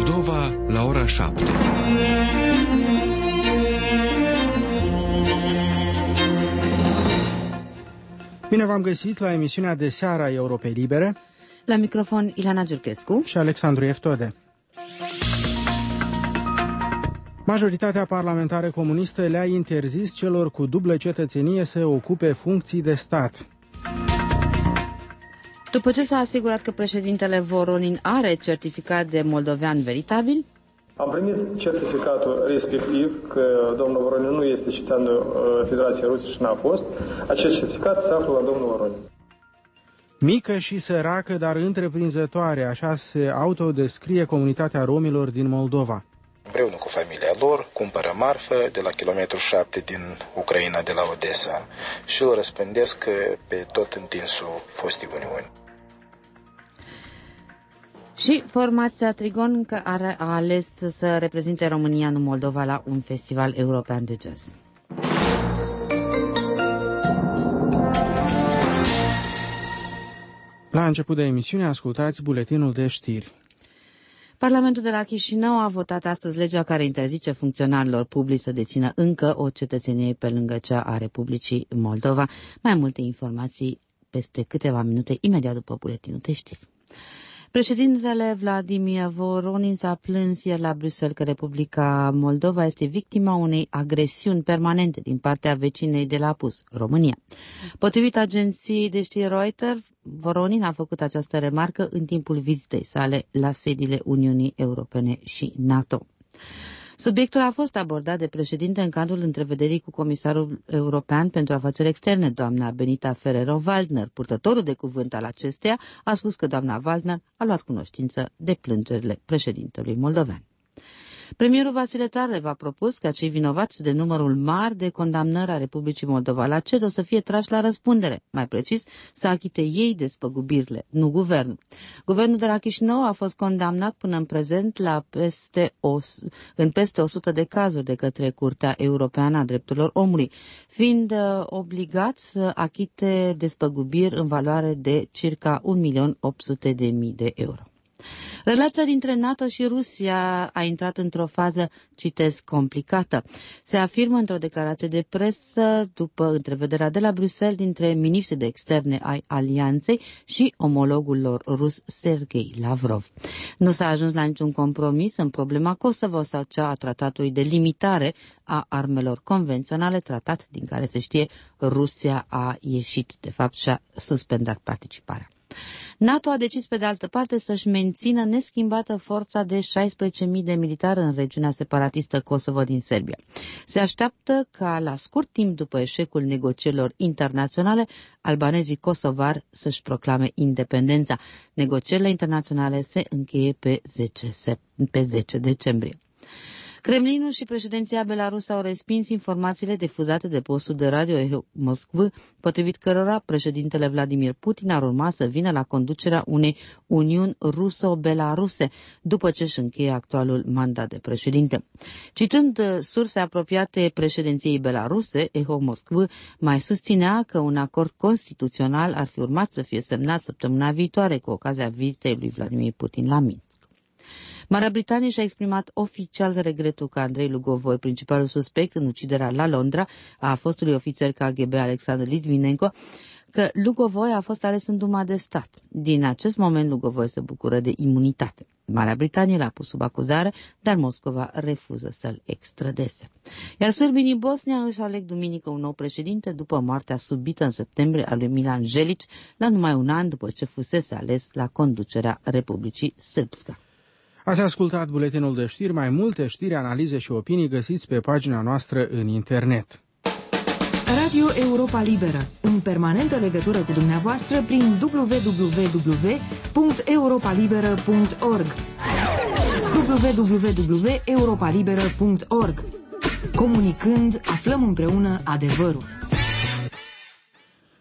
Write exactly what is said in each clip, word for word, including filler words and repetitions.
Moldova la ora șapte. Bine v-am găsit la emisiunea de seară a Europei Libere. La microfon Ilana Giurchescu și Alexandru Eftode. Majoritatea parlamentară comunistă le-a interzis celor cu dublă cetățenie să ocupe funcții de stat. După ce s-a asigurat că președintele Voronin are certificat de moldovean veritabil, am primit certificatul respectiv că domnul Voronin nu este cetățeanul Federației Ruse și n-a fost. Acest certificat se află la domnul Voronin. Mică și săracă, dar întreprinzătoare, așa se autodescrie comunitatea romilor din Moldova. Împreună cu familia lor, cumpără marfă de la kilometru șapte din Ucraina, de la Odessa, și îl răspândesc pe tot întinsul fostei Uniuni. Și formația Trigon care a ales să reprezinte România în Moldova la un festival european de jazz. La început de emisiune ascultați buletinul de știri. Parlamentul de la Chișinău a votat astăzi legea care interzice funcționarilor publici să dețină încă o cetățenie pe lângă cea a Republicii Moldova. Mai multe informații peste câteva minute, imediat după buletinul de știri. Președintele Vladimir Voronin s-a plâns ieri la Bruxelles că Republica Moldova este victima unei agresiuni permanente din partea vecinei de la Pus, România. Potrivit agenției de știri Reuters, Voronin a făcut această remarcă în timpul vizitei sale la sediile Uniunii Europene și NATO. Subiectul a fost abordat de președinte în cadrul întrevederii cu Comisarul European pentru Afaceri Externe, doamna Benita Ferrero-Waldner. Purtătorul de cuvânt al acesteia a spus că doamna Waldner a luat cunoștință de plângerile președintelui moldovean. Premierul Vasile Tararev a propus ca cei vinovați de numărul mare de condamnări a Republicii Moldova la C E D O să fie trași la răspundere, mai precis să achite ei despăgubirile, nu guvernul. Guvernul de la Chișinău a fost condamnat până în prezent la peste o, în peste o sută de cazuri de către Curtea Europeană a Drepturilor Omului, fiind uh, obligat să achite despăgubiri în valoare de circa un milion opt sute de mii de euro. Relația dintre NATO și Rusia a intrat într-o fază, citesc, complicată. Se afirmă într-o declarație de presă după întrevederea de la Bruxelles dintre miniștrii de externe ai alianței și omologul lor rus Sergei Lavrov. Nu s-a ajuns la niciun compromis în problema Kosovo sau cea a tratatului de limitare a armelor convenționale, tratat din care se știe Rusia a ieșit, de fapt și-a suspendat participarea. NATO a decis pe de altă parte să-și mențină neschimbată forța de șaisprezece mii de militari în regiunea separatistă Kosovo din Serbia. Se așteaptă ca la scurt timp după eșecul negocierilor internaționale, albanezii kosovari să-și proclame independența. Negocierile internaționale se încheie pe zece, pe zece decembrie. Kremlinul și președinția Belarus au respins informațiile difuzate de postul de radio Eho Moscvă, potrivit cărora președintele Vladimir Putin ar urma să vină la conducerea unei uniuni ruso-belaruse, după ce își încheie actualul mandat de președinte. Citând surse apropiate președinției belaruse, Eho Moscvă mai susținea că un acord constituțional ar fi urmat să fie semnat săptămâna viitoare cu ocazia vizitei lui Vladimir Putin la Minsk. Marea Britanie și-a exprimat oficial regretul că Andrei Lugovoi, principalul suspect în uciderea la Londra a fostului ofițer K G B Alexander Litvinenko, că Lugovoi a fost ales în Duma de Stat. Din acest moment Lugovoi se bucură de imunitate. Marea Britanie l-a pus sub acuzare, dar Moscova refuză să-l extradeze. Iar sârbii din Bosnia își aleg duminică un nou președinte după moartea subită în septembrie a lui Milan Jelic, la numai un an după ce fusese ales la conducerea Republicii Srpska. Ați ascultat buletinul de știri. Mai multe știri, analize și opinii găsiți pe pagina noastră în internet. Radio Europa Liberă, în permanentă legătură cu dumneavoastră prin w w w punct europa liberă punct org w w w punct europa liberă punct org. Comunicând, aflăm împreună adevărul.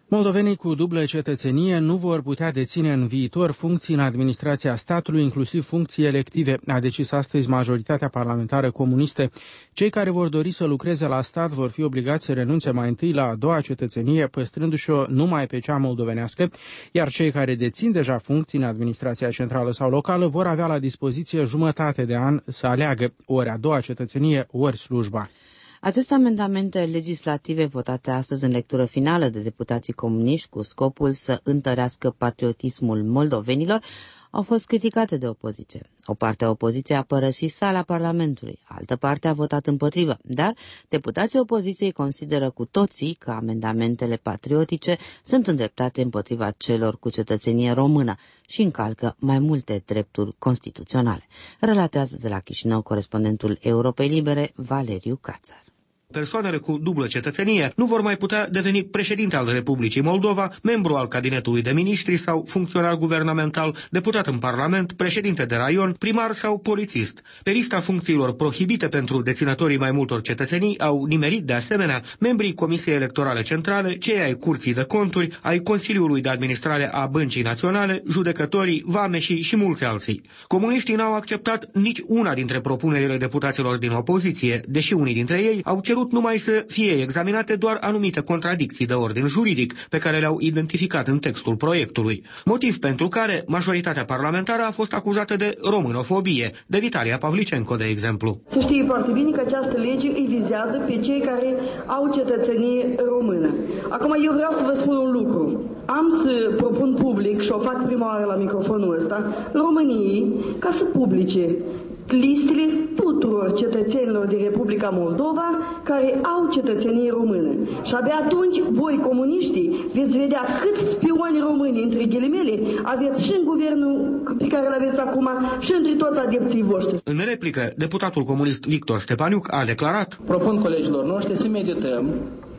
Moldovenii cu dublă cetățenie nu vor putea deține în viitor funcții în administrația statului, inclusiv funcții elective, a decis astăzi majoritatea parlamentară comunistă. Cei care vor dori să lucreze la stat vor fi obligați să renunțe mai întâi la a doua cetățenie, păstrându-și-o numai pe cea moldovenească, iar cei care dețin deja funcții în administrația centrală sau locală vor avea la dispoziție jumătate de an să aleagă ori a doua cetățenie, ori slujba. Aceste amendamente legislative votate astăzi în lectură finală de deputații comuniști cu scopul să întărească patriotismul moldovenilor au fost criticate de opoziție. O parte a opoziției a părăsit sala Parlamentului, altă parte a votat împotrivă, dar deputații opoziției consideră cu toții că amendamentele patriotice sunt îndreptate împotriva celor cu cetățenie română și încalcă mai multe drepturi constituționale. Relatează de la Chișinău corespondentul Europei Libere, Valeriu Cațar. Persoanele cu dublă cetățenie nu vor mai putea deveni președinte al Republicii Moldova, membru al cabinetului de miniștri sau funcționar guvernamental, deputat în Parlament, președinte de raion, primar sau polițist. Pe lista funcțiilor prohibite pentru deținătorii mai multor cetățenii au nimerit de asemenea membrii Comisiei Electorale Centrale, cei ai Curții de Conturi, ai Consiliului de Administrare a Băncii Naționale, judecătorii, vameșii și mulți alții. Comuniștii n-au acceptat nici una dintre propunerile deputaților din opoziție, deși unii dintre ei au cerut numai să fie examinate doar anumite contradicții de ordin juridic pe care le-au identificat în textul proiectului. Motiv pentru care majoritatea parlamentară a fost acuzată de românofobie, de Vitalia Pavlicenco, de exemplu. Se știe foarte bine că această lege îi vizează pe cei care au cetățenie română. Acum eu vreau să vă spun un lucru. Am să propun public, și o fac prima oară la microfonul ăsta, României, ca să publice listele tuturor cetățenilor din Republica Moldova care au cetățenie română. Și abia atunci, voi, comuniștii, veți vedea câți spioni români, între ghilimele, aveți și în guvernul pe care îl aveți acum și între toți adepții voștri. În replică, deputatul comunist Victor Stepaniuc a declarat: propun colegilor noștri să medităm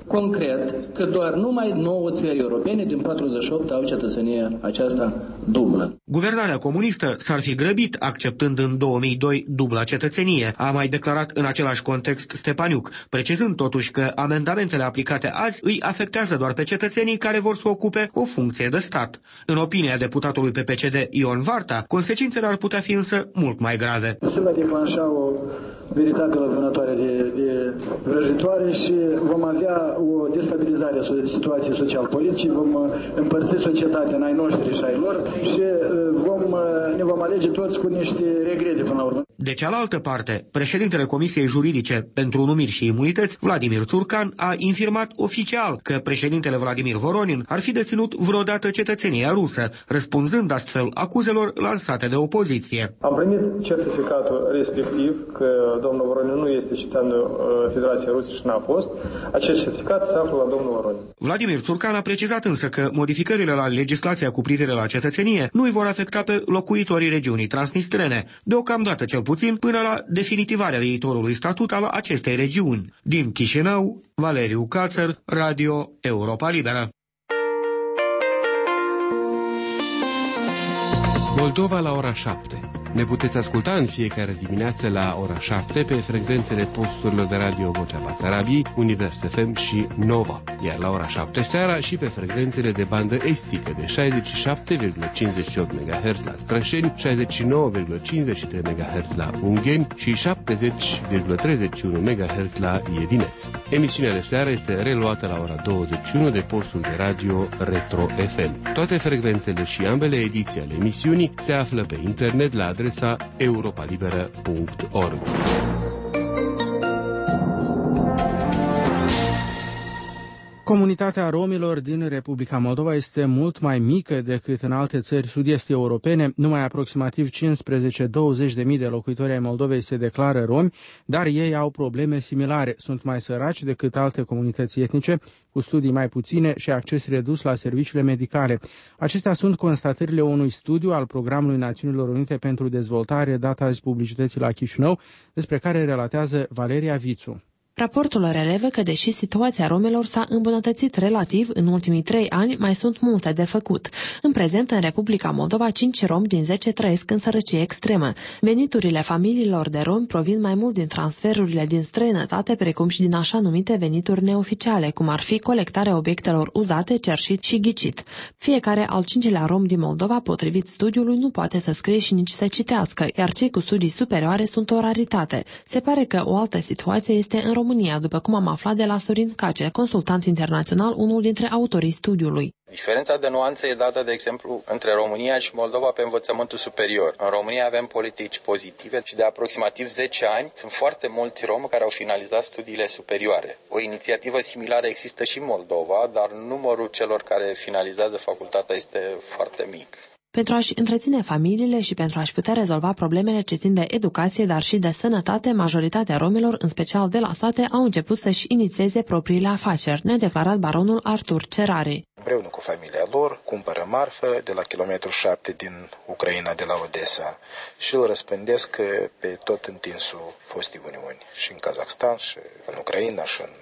concret că doar numai nouă țări europene din patruzeci și opt au cetățenie aceasta dublă. Guvernarea comunistă s-ar fi grăbit acceptând în două mii doi dubla cetățenie, a mai declarat în același context Stepaniuc, precizând totuși că amendamentele aplicate azi îi afectează doar pe cetățenii care vor să ocupe o funcție de stat. În opinia deputatului P P C D Ion Varta, consecințele ar putea fi însă mult mai grave. Se va declanșa o veritabilă vânătoare de, de vrăjitoare și vom avea o destabilizare a situației social-politice, vom împărți societatea în ai noștri și ai lor și vom, ne vom alege toți cu niște regrete până la urmă. De cealaltă parte, președintele Comisiei Juridice pentru Numiri și Imunități, Vladimir Țurcan, a infirmat oficial că președintele Vladimir Voronin ar fi deținut vreodată cetățenia rusă, răspunzând astfel acuzelor lansate de opoziție. Am primit certificatul respectiv că domnul Voronin nu este cetățeanul Federației Ruse și n-a fost. Acest certificat se află la domnul Voronin. Vladimir Țurcan a precizat însă că modificările la legislația cu privire la cetățenie nu îi vor afecta pe locuitorii regiunii transnistrene, deocamdată cel puțin până la definitivarea viitorului statut al acestei regiuni. Din Chișinău, Valeriu Cațăr, Radio Europa Liberă. Moldova la ora șapte. Ne puteți asculta în fiecare dimineață la ora șapte pe frecvențele posturilor de radio Vocea Basarabiei, Univers F M și Nova, iar la ora șapte seara și pe frecvențele de bandă estică de șaizeci și șapte virgulă cincizeci și opt MHz la Strășeni, șaizeci și nouă virgulă cincizeci și trei MHz la Ungheni și șaptezeci virgulă treizeci și unu MHz la Iedineț. Emisiunea de seară este reluată la ora douăzeci și unu de postul de radio Retro F M. Toate frecvențele și ambele ediții ale emisiunii se află pe internet la adresa europa liberă punct org. Comunitatea romilor din Republica Moldova este mult mai mică decât în alte țări sud-est europene. Numai aproximativ cincisprezece douăzeci de mii de locuitori ai Moldovei se declară romi, dar ei au probleme similare. Sunt mai săraci decât alte comunități etnice, cu studii mai puține și acces redus la serviciile medicale. Acestea sunt constatările unui studiu al Programului Națiunilor Unite pentru Dezvoltare dat azi publicității la Chișinău, despre care relatează Valeria Vițu. Raportul relevă că, deși situația romelor s-a îmbunătățit relativ în ultimii trei ani, mai sunt multe de făcut. În prezent, în Republica Moldova, cinci romi din zece trăiesc în sărăcie extremă. Veniturile familiilor de romi provin mai mult din transferurile din străinătate, precum și din așa numite venituri neoficiale, cum ar fi colectarea obiectelor uzate, cerșit și ghicit. Fiecare al cincilea rom din Moldova, potrivit studiului, nu poate să scrie și nici să citească, iar cei cu studii superioare sunt o raritate. Se pare că o altă situație este în România. România, după cum am aflat de la Sorin Cace, consultant internațional, unul dintre autorii studiului. Diferența de nuanțe e dată, de exemplu, între România și Moldova pe învățământul superior. În România avem politici pozitive și de aproximativ zece ani sunt foarte mulți romi care au finalizat studiile superioare. O inițiativă similară există și în Moldova, dar numărul celor care finalizează facultatea este foarte mic. Pentru a-și întreține familiile și pentru a-și putea rezolva problemele ce țin de educație, dar și de sănătate, majoritatea romilor, în special de la sate, au început să-și inițieze propriile afaceri, ne-a declarat baronul Artur Cerare. Împreună cu familia lor, cumpără marfă de la kilometru șapte din Ucraina, de la Odessa, și îl răspândesc pe tot întinsul fostei Uniuni, și în Kazakhstan, și în Ucraina, și în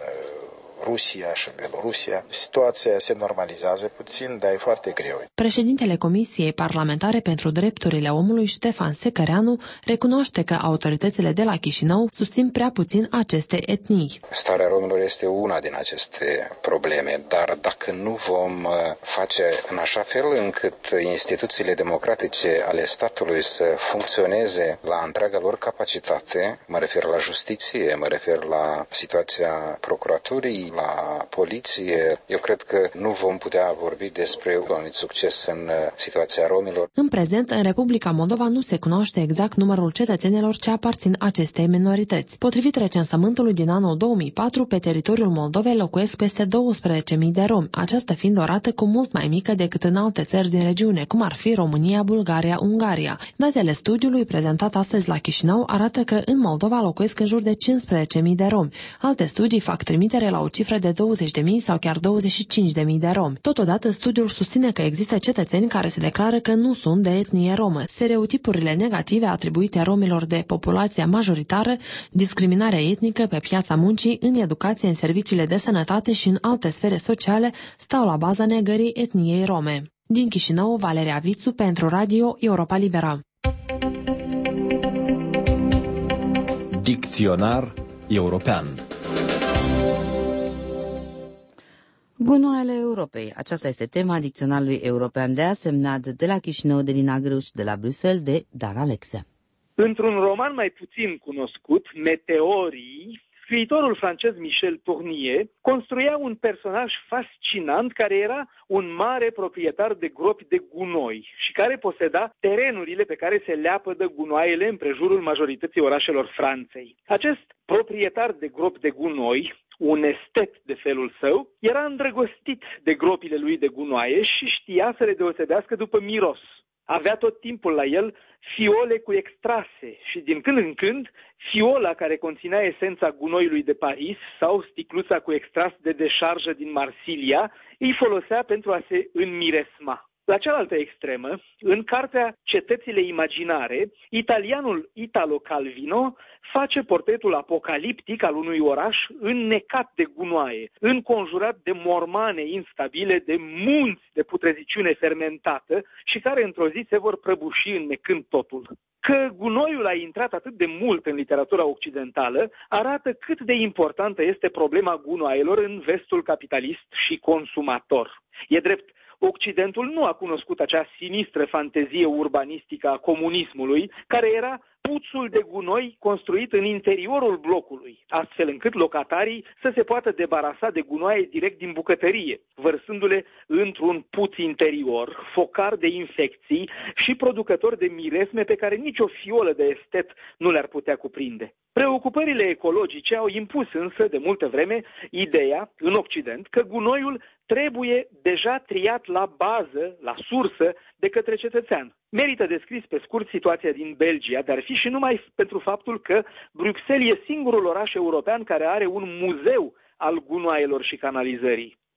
Rusia și în Belorusia. Situația se normalizează puțin, dar e foarte greu. Președintele Comisiei Parlamentare pentru Drepturile Omului, Ștefan Secăreanu, recunoaște că autoritățile de la Chișinău susțin prea puțin aceste etnii. Starea romilor este una din aceste probleme, dar dacă nu vom face în așa fel încât instituțiile democratice ale statului să funcționeze la întreaga lor capacitate, mă refer la justiție, mă refer la situația procuraturii, la poliție, eu cred că nu vom putea vorbi despre un succes în situația romilor. În prezent, în Republica Moldova nu se cunoaște exact numărul cetățenilor ce aparțin acestei minorități. Potrivit recensământului din anul două mii patru, pe teritoriul Moldovei locuiesc peste douăsprezece mii de romi, aceasta fiind o rată cu mult mai mică decât în alte țări din regiune, cum ar fi România, Bulgaria, Ungaria. Datele studiului prezentat astăzi la Chișinău arată că în Moldova locuiesc în jur de cincisprezece mii de romi. Alte studii fac trimitere la o cifră de douăzeci de mii sau chiar douăzeci și cinci de mii de romi. Totodată, studiul susține că există cetățeni care se declară că nu sunt de etnie romă. Stereotipurile negative atribuite romilor de populația majoritară, discriminarea etnică pe piața muncii, în educație, în serviciile de sănătate și în alte sfere sociale stau la baza negării etniei rome. Din Chișinău, Valeria Vițu pentru Radio Europa Libera. Dicționar european. Gunoaiele Europei. Aceasta este tema dicționarului european de azi, semnat de la Chișinău, de Lina Grâu și de la Bruxelles, de Dan Alexia. Într-un roman mai puțin cunoscut, Meteorii, scriitorul francez Michel Tournier construia un personaj fascinant care era un mare proprietar de gropi de gunoi și care poseda terenurile pe care se leapădă gunoaiele împrejurul majorității orașelor Franței. Acest proprietar de gropi de gunoi, un estet de felul său, era îndrăgostit de gropile lui de gunoaie și știa să le deosebească după miros. Avea tot timpul la el fiole cu extrase și din când în când fiola care conținea esența gunoiului de Paris sau sticluța cu extras de deșarjă din Marsilia îi folosea pentru a se înmiresma. La cealaltă extremă, în cartea Cetățile imaginare, italianul Italo Calvino face portretul apocaliptic al unui oraș înnecat de gunoaie, înconjurat de mormane instabile, de munți de putreziciune fermentată și care într-o zi se vor prăbuși înnecând totul. Că gunoiul a intrat atât de mult în literatura occidentală arată cât de importantă este problema gunoaielor în vestul capitalist și consumator. E drept, Occidentul nu a cunoscut acea sinistră fantezie urbanistică a comunismului, care era puțul de gunoi construit în interiorul blocului, astfel încât locatarii să se poată debarasa de gunoaie direct din bucătărie, vărsându-le într-un puț interior, focar de infecții și producător de miresme pe care nicio fiolă de estet nu le-ar putea cuprinde. Preocupările ecologice au impus însă de multă vreme ideea, în Occident, că gunoiul trebuie deja triat la bază, la sursă, de către cetățean. Merită descris pe scurt situația din Belgia, dar fi și numai pentru faptul că Bruxelles e singurul oraș european care are un muzeu al gunoaielor și canalizării.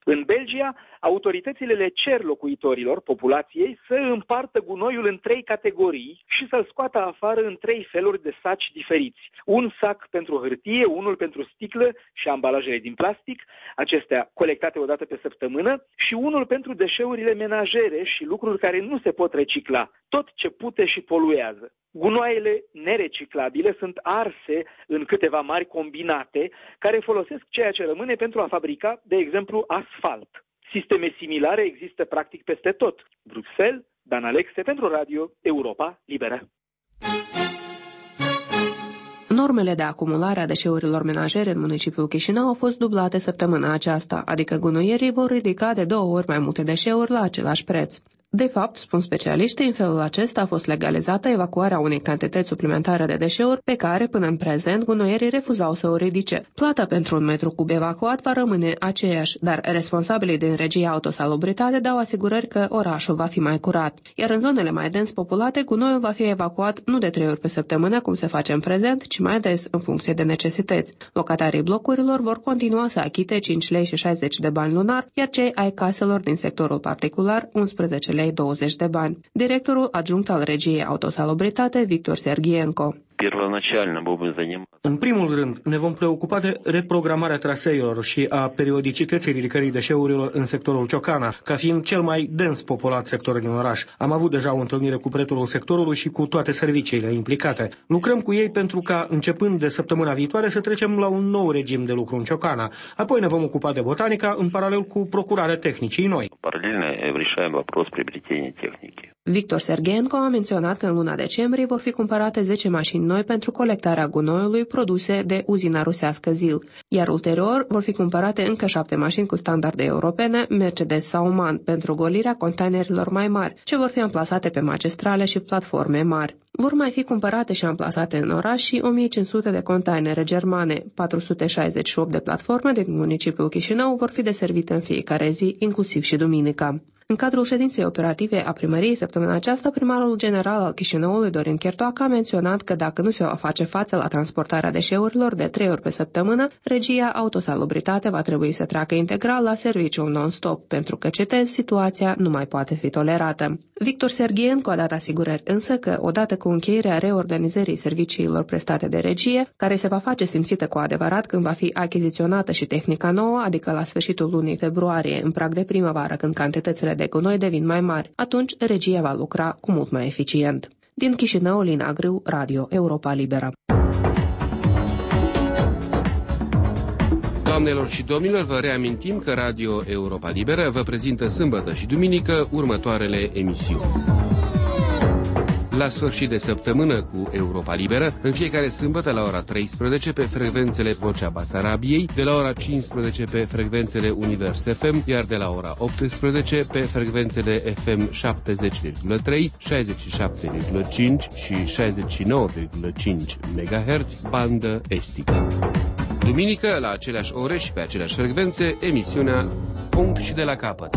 În Belgia, autoritățile le cer locuitorilor, populației, să împartă gunoiul în trei categorii și să-l scoată afară în trei feluri de saci diferiți. Un sac pentru hârtie, unul pentru sticlă și ambalajele din plastic, acestea colectate o dată pe săptămână, și unul pentru deșeurile menajere și lucruri care nu se pot recicla, tot ce pute și poluează. Gunoaiele nereciclabile sunt arse în câteva mari combinate care folosesc ceea ce rămâne pentru a fabrica, de exemplu, asfalt. Sisteme similare există practic peste tot. Bruxelles, Dan Alexe pentru Radio Europa Liberă. Normele de acumulare a deșeurilor menajere în municipiul Chișinău au fost dublate săptămâna aceasta, adică gunoierii vor ridica de două ori mai multe deșeuri la același preț. De fapt, spun specialiștii, în felul acesta a fost legalizată evacuarea unei cantități suplimentare de deșeuri pe care, până în prezent, gunoierii refuzau să o ridice. Plata pentru un metru cub evacuat va rămâne aceeași, dar responsabilii din regia Autosalubritate dau asigurări că orașul va fi mai curat. Iar în zonele mai dens populate, gunoiul va fi evacuat nu de trei ori pe săptămână, cum se face în prezent, ci mai des, în funcție de necesități. Locatarii blocurilor vor continua să achite cinci lei și șaizeci de bani lunar, iar cei ai caselor din sectorul particular unsprezece lei douăzeci de bani. Directorul adjunct al regiei Autosalubritate, Victor Sergienko. În primul rând, ne vom preocupa de reprogramarea traseelor și a periodicității ridicării deșeurilor în sectorul Ciocana, ca fiind cel mai dens populat sector din oraș. Am avut deja o întâlnire cu pretorul sectorului și cu toate serviciile implicate. Lucrăm cu ei pentru ca, începând de săptămâna viitoare, să trecem la un nou regim de lucru în Ciocana. Apoi ne vom ocupa de botanica, în paralel cu procurarea tehnicii noi. Victor Sergienko a menționat că în luna decembrie vor fi cumpărate zece mașini noi pentru colectarea gunoiului produse de uzina rusească Zil, iar ulterior vor fi cumpărate încă șapte mașini cu standarde europene, Mercedes sau MAN, pentru golirea containerilor mai mari, ce vor fi amplasate pe magistrale și platforme mari. Vor mai fi cumpărate și amplasate în oraș și o mie cinci sute de containere germane, patru sute șaizeci și opt de platforme din municipiul Chișinău vor fi deservite în fiecare zi, inclusiv și duminica. În cadrul ședinței operative a primăriei săptămâna aceasta, primarul general al Chișinăului, Dorin Chertoacă, a menționat că dacă nu se va face față la transportarea deșeurilor de trei ori pe săptămână, regia Autosalubritate va trebui să treacă integral la serviciul non-stop, pentru că, citez, situația nu mai poate fi tolerată. Victor Sergienko a dat asigurări însă că, odată cu încheierea reorganizării serviciilor prestate de regie, care se va face simțită cu adevărat când va fi achiziționată și tehnica nouă, adică la sfârșitul lunii februarie, în prag de primăvară, când cantitățile de gunoi devin mai mari, atunci regia va lucra cu mult mai eficient. Din Chișinău, Lina Grâu, Radio Europa Liberă. Doamnelor și domnilor, vă reamintim că Radio Europa Liberă vă prezintă sâmbătă și duminică următoarele emisiuni. La sfârșit de săptămână cu Europa Liberă, în fiecare sâmbătă la ora treisprezece pe frecvențele Vocea Basarabiei, de la ora cincisprezece pe frecvențele Univers F M, iar de la ora optsprezece pe frecvențele F M șaptezeci virgulă trei, șaizeci și șapte virgulă cinci și șaizeci și nouă virgulă cinci megahertz, bandă estică. Duminică, la aceleași ore și pe aceleași frecvențe, emisiunea Punct și de la capăt.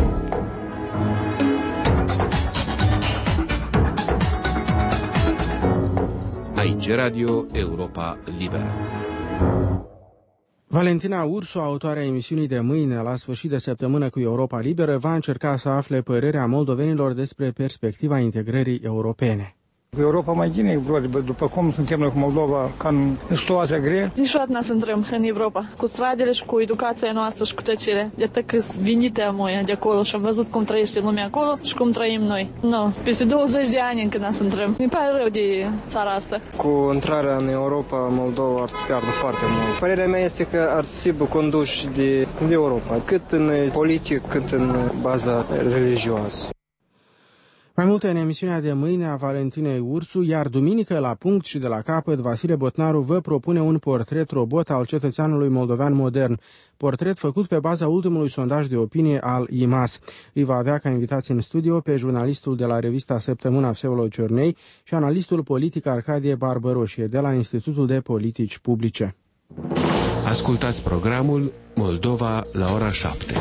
Aici Radio Europa Liberă. Valentina Ursu, autoarea emisiunii de mâine, la sfârșit de săptămână cu Europa Liberă, va încerca să afle părerea moldovenilor despre perspectiva integrării europene. Europa mai bine, după cum suntem noi cu Moldova, ca în situația grea. Niciodată nu intrăm în Europa, cu stradele și cu educația noastră și cu tăcerea. De atât că sunt venite amoi de acolo și am văzut cum trăiește lumea acolo și cum trăim noi. Nu, peste douăzeci de ani încă nu intrăm. Ne pare rău de țara asta. Cu intrarea în Europa, Moldova ar să piardă foarte mult. Părerea mea este că ar să fie conduși de Europa, cât în politic, cât în baza religioasă. Mai multe în emisiunea de mâine a Valentinei Ursu, iar duminică, la punct și de la capăt, Vasile Botnaru vă propune un portret robot al cetățeanului moldovean modern, portret făcut pe baza ultimului sondaj de opinie al I M A S. Îi va avea ca invitați în studio pe jurnalistul de la revista Săptămâna Vsevolod Ciornei și analistul politic Arcadie Barbăroșie de la Institutul de Politici Publice. Ascultați programul Moldova la ora șapte.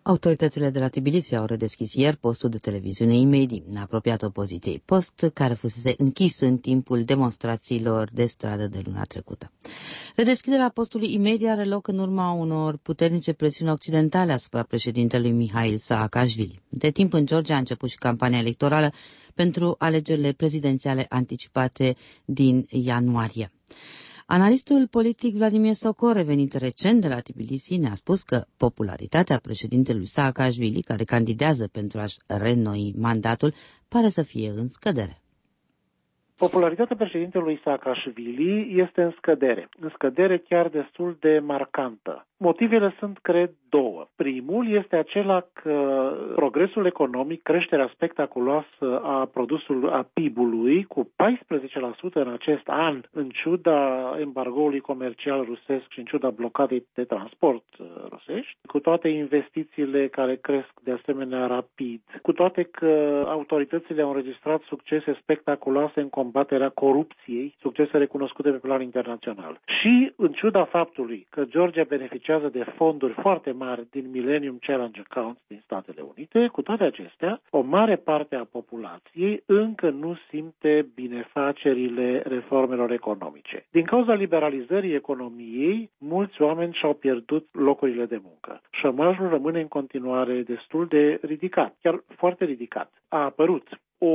Autoritățile de la Tbilisi au redeschis ieri postul de televiziune Imedi, apropiat opoziției, post care fusese închis în timpul demonstrațiilor de stradă de luna trecută. Redeschiderea postului Imedi are loc în urma unor puternice presiuni occidentale asupra președintelui Mihail Saakashvili. De timp în Georgia a început și campania electorală pentru alegerile prezidențiale anticipate din ianuarie. Analistul politic Vladimir Sokol, revenit recent de la Tbilisi, ne-a spus că popularitatea președintelui Saakashvili, care candidează pentru a-și reînnoi mandatul, pare să fie în scădere. Popularitatea președintelui Saakashvili este în scădere, în scădere chiar destul de marcantă. Motivele sunt, cred, două. Primul este acela că progresul economic, creșterea spectaculoasă a produsului, a P I B-ului, cu paisprezece la sută în acest an, în ciuda embargoului comercial rusesc și în ciuda blocadei de transport rusești, cu toate investițiile care cresc de asemenea rapid, cu toate că autoritățile au înregistrat succese spectaculoase în combaterea corupției, succese recunoscute pe plan internațional. Și în ciuda faptului că Georgia beneficiază de fonduri foarte mari din Millennium Challenge Accounts din Statele Unite, cu toate acestea, o mare parte a populației încă nu simte binefacerile reformelor economice. Din cauza liberalizării economiei, mulți oameni și-au pierdut locurile de muncă. Șomajul rămâne în continuare destul de ridicat, chiar foarte ridicat. A apărut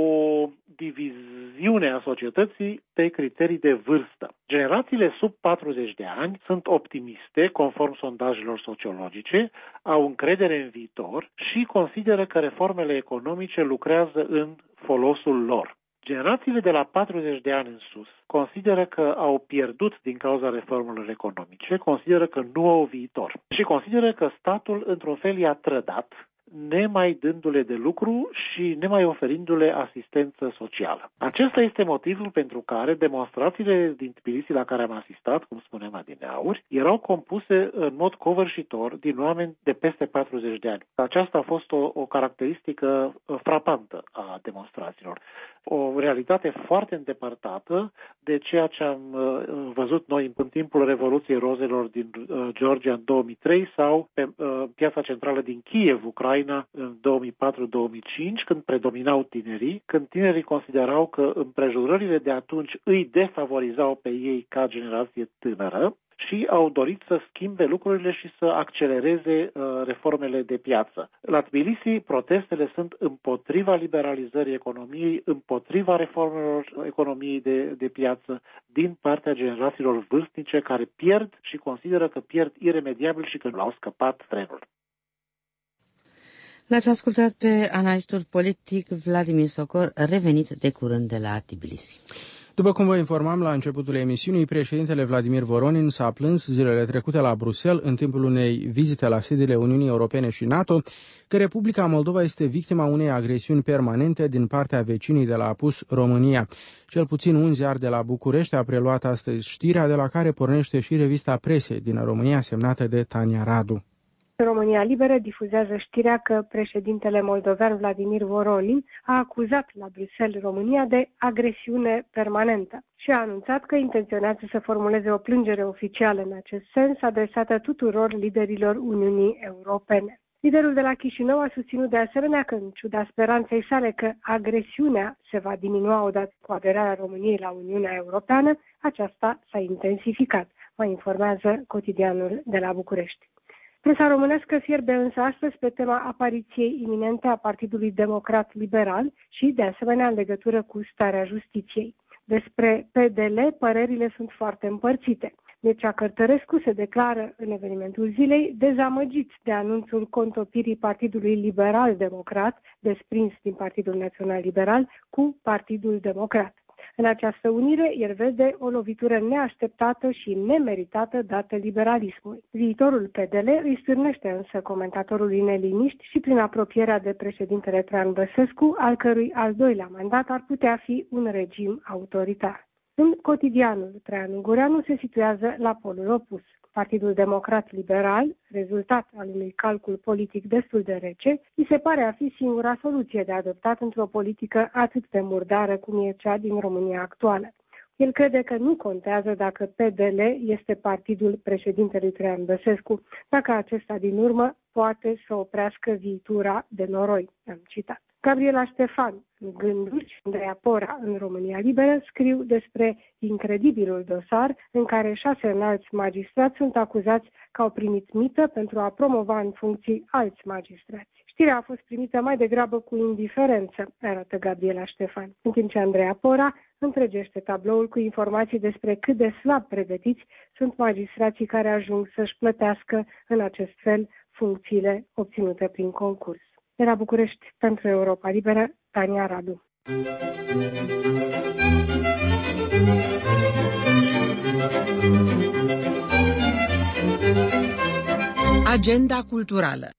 o diviziune a societății pe criterii de vârstă. Generațiile sub patruzeci de ani sunt optimiste, conform sondajelor sociologice, au încredere în viitor și consideră că reformele economice lucrează în folosul lor. Generațiile de la patruzeci de ani în sus consideră că au pierdut din cauza reformelor economice, consideră că nu au viitor și consideră că statul într-un fel i-a trădat, nemai dându-le de lucru și nemai oferindu-le asistență socială. Acesta este motivul pentru care demonstrațiile din Tbilisi la care am asistat, cum spuneam adineauri, erau compuse în mod covârșitor din oameni de peste patruzeci de ani. Aceasta a fost o, o caracteristică frapantă a demonstrațiilor. O realitate foarte îndepărtată de ceea ce am uh, văzut noi în timpul Revoluției Rozelor din uh, Georgia în două mii trei sau pe uh, piața centrală din Kiev, Ucraina, în două mii patru două mii cinci, când predominau tinerii, când tinerii considerau că împrejurările de atunci îi defavorizau pe ei ca generație tânără și au dorit să schimbe lucrurile și să accelereze uh, reformele de piață. La Tbilisi, protestele sunt împotriva liberalizării economiei, împotriva reformelor economiei de, de piață din partea generațiilor vârstnice care pierd și consideră că pierd iremediabil și că l-au scăpat trenul. L-ați ascultat pe analistul politic Vladimir Sokol, revenit de curând de la Tbilisi. După cum vă informam la începutul emisiunii, președintele Vladimir Voronin s-a plâns zilele trecute la Bruxelles, în timpul unei vizite la sediile Uniunii Europene și NATO, că Republica Moldova este victima unei agresiuni permanente din partea vecinii de la apus, România. Cel puțin un ziar de la București a preluat astăzi știrea, de la care pornește și revista Presei din România, semnată de Tania Radu. România Liberă difuzează știrea că președintele moldovean Vladimir Voronin a acuzat la Bruxelles, România, de agresiune permanentă și a anunțat că intenționează să formuleze o plângere oficială în acest sens, adresată tuturor liderilor Uniunii Europene. Liderul de la Chișinău a susținut de asemenea că, în ciuda speranței sale că agresiunea se va diminua odată cu aderarea României la Uniunea Europeană, aceasta s-a intensificat, mai informează Cotidianul de la București. Presa românească fierbe însă astăzi pe tema apariției iminente a Partidului Democrat Liberal și, de asemenea, în legătură cu starea justiției. Despre P D L, părerile sunt foarte împărțite. Mircea Cărtărescu se declară în evenimentul zilei dezamăgit de anunțul contopirii Partidului Liberal Democrat, desprins din Partidul Național Liberal, cu Partidul Democrat. În această unire, el vede o lovitură neașteptată și nemeritată dată liberalismului. Viitorul P D L îi stârnește însă comentatorului neliniști și prin apropierea de președintele Traian Băsescu, al cărui al doilea mandat ar putea fi un regim autoritar. În Cotidianul, Traian Ungureanu se situează la polul opus. Partidul Democrat Liberal, rezultat al unui calcul politic destul de rece, îi se pare a fi singura soluție de adoptat într-o politică atât de murdară cum e cea din România actuală. El crede că nu contează dacă P D L este partidul președintelui Traian Băsescu, dacă acesta din urmă poate să oprească viitura de noroi. Am citat. Gabriela Ștefan, Gândul și Andreea Pora în România Liberă scriu despre incredibilul dosar în care șase înalți magistrați sunt acuzați că au primit mită pentru a promova în funcții alți magistrați. Știrea a fost primită mai degrabă cu indiferență, arată Gabriela Ștefan, în timp ce Andreea Pora întregește tabloul cu informații despre cât de slab pregătiți sunt magistrații care ajung să-și plătească în acest fel funcțiile obținute prin concurs. De la București, pentru Europa Liberă, Tania Radu. Agenda culturală.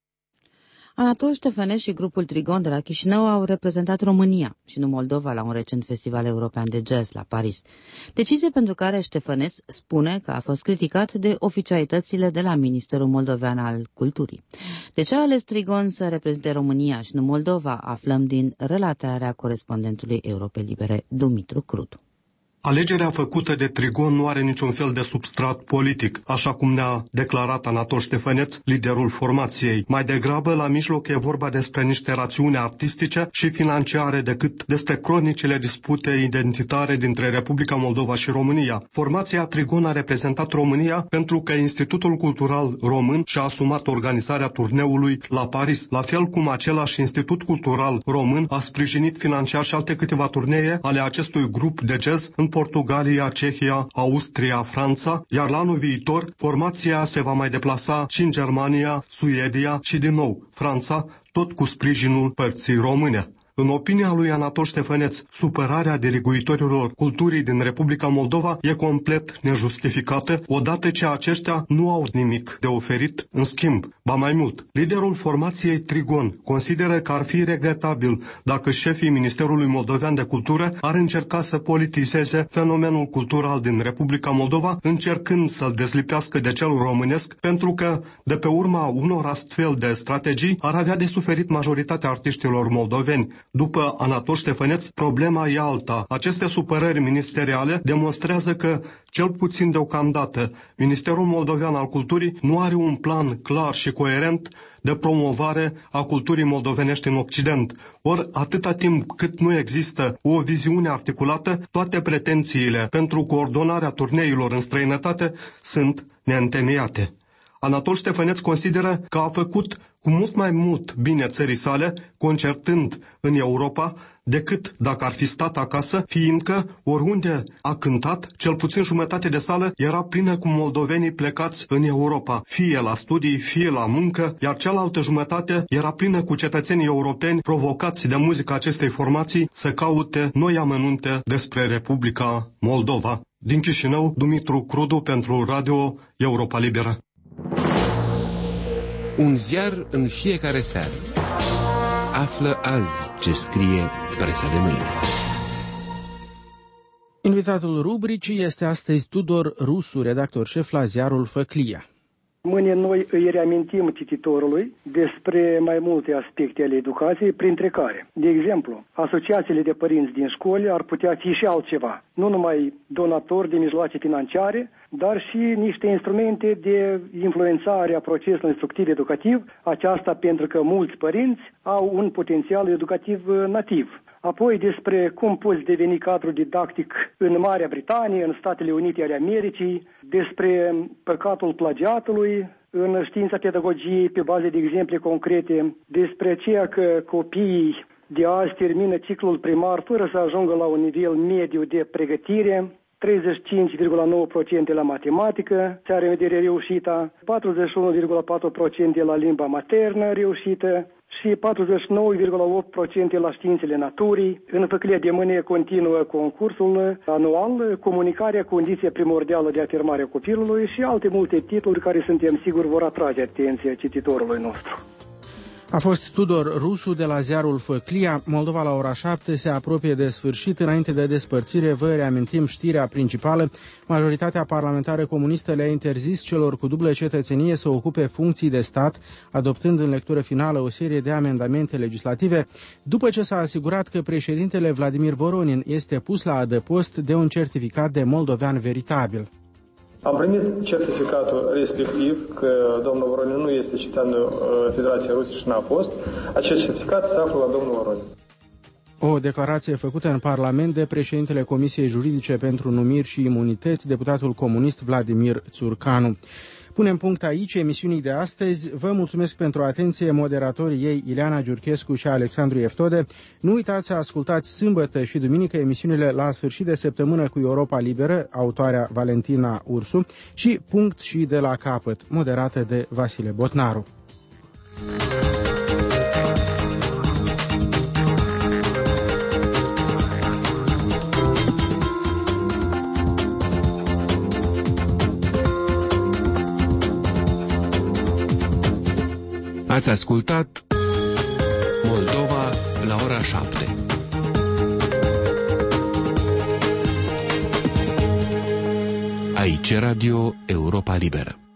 Anatol Ștefănescu și grupul Trigon de la Chișinău au reprezentat România și nu Moldova la un recent festival european de jazz la Paris. Decizie pentru care Ștefănescu spune că a fost criticat de oficialitățile de la Ministerul Moldovean al Culturii. De ce a ales Trigon să reprezinte România și nu Moldova, aflăm din relatarea corespondentului Europei Libere, Dumitru Crudu. Alegerea făcută de Trigon nu are niciun fel de substrat politic, așa cum ne-a declarat Anatol Ștefănescu, liderul formației. Mai degrabă, la mijloc e vorba despre niște rațiuni artistice și financiare decât despre cronicile dispute identitare dintre Republica Moldova și România. Formația Trigon a reprezentat România pentru că Institutul Cultural Român și-a asumat organizarea turneului la Paris, la fel cum același Institut Cultural Român a sprijinit financiar și alte câteva turnee ale acestui grup de jazz în Portugalia, Cehia, Austria, Franța, iar la anul viitor formația se va mai deplasa și în Germania, Suedia și din nou Franța, tot cu sprijinul părții române. În opinia lui Anatol Ștefănescu, supărarea diriguitorilor culturii din Republica Moldova e complet nejustificată, odată ce aceștia nu au nimic de oferit în schimb. Ba mai mult, liderul formației Trigon consideră că ar fi regretabil dacă șefii Ministerului Moldovean de Cultură ar încerca să politizeze fenomenul cultural din Republica Moldova, încercând să-l dezlipească de cel românesc, pentru că, de pe urma unor astfel de strategii, ar avea de suferit majoritatea artiștilor moldoveni. După Anatol Ștefănescu, problema e alta. Aceste supărări ministeriale demonstrează că, cel puțin deocamdată, Ministerul Moldovean al Culturii nu are un plan clar și coerent de promovare a culturii moldovenești în Occident. Ori, atâta timp cât nu există o viziune articulată, toate pretențiile pentru coordonarea turneilor în străinătate sunt neîntemeiate. Anatol Ștefănescu consideră că a făcut cu mult mai mult bine țării sale, concertând în Europa, decât dacă ar fi stat acasă, fiindcă oriunde a cântat, cel puțin jumătate de sală era plină cu moldovenii plecați în Europa, fie la studii, fie la muncă, iar cealaltă jumătate era plină cu cetățenii europeni provocați de muzica acestei formații să caute noi amănunte despre Republica Moldova. Din Chișinău, Dumitru Crudu pentru Radio Europa Liberă. Un ziar în fiecare seară. Află azi ce scrie presa de mâine. Invitatul rubricii este astăzi Tudor Rusu, redactor șef la ziarul Făclia. Mâine noi îi reamintim cititorului despre mai multe aspecte ale educației, printre care, de exemplu, asociațiile de părinți din școli ar putea fi și altceva, nu numai donatori de mijloace financiare, dar și niște instrumente de influențare a procesului instructiv educativ, aceasta pentru că mulți părinți au un potențial educativ nativ. Apoi despre cum poți deveni cadru didactic în Marea Britanie, în Statele Unite ale Americii, despre păcatul plagiatului în știința pedagogiei pe bază de exemple concrete, despre ceea că copiii de azi termină ciclul primar fără să ajungă la un nivel mediu de pregătire, treizeci și cinci virgulă nouă la sută la matematică, ți are în vedere reușita, patruzeci și unu virgulă patru la sută la limba maternă reușită și patruzeci și nouă virgulă opt la sută la științele naturii. În Făclia de mâine continuă concursul anual, comunicarea, condiție primordială de afirmare a copilului și alte multe titluri care suntem siguri vor atrage atenția cititorului nostru. A fost Tudor Rusu de la ziarul Făclia. Moldova la ora șapte se apropie de sfârșit. Înainte de despărțire, vă reamintim știrea principală. Majoritatea parlamentară comunistă le-a interzis celor cu dublă cetățenie să ocupe funcții de stat, adoptând în lectură finală o serie de amendamente legislative, după ce s-a asigurat că președintele Vladimir Voronin este pus la adăpost de un certificat de moldovean veritabil. Am primit certificatul respectiv că domnul Voronin nu este cetățeanul Federației Ruse și n-a fost. Acest certificat se află la domnul Voronin. O declarație făcută în Parlament de președintele Comisiei Juridice pentru Numiri și Imunități, deputatul comunist Vladimir Țurcanu. Punem punct aici emisiunii de astăzi. Vă mulțumesc pentru atenție, moderatorii ei Ileana Giurchescu și Alexandru Eftode. Nu uitați să ascultați sâmbătă și duminică emisiunile La sfârșit de săptămână cu Europa Liberă, autoarea Valentina Ursu, și Punct și de la capăt, moderată de Vasile Botnaru. Ați ascultat Moldova la ora șapte. Aici Radio Europa Liberă.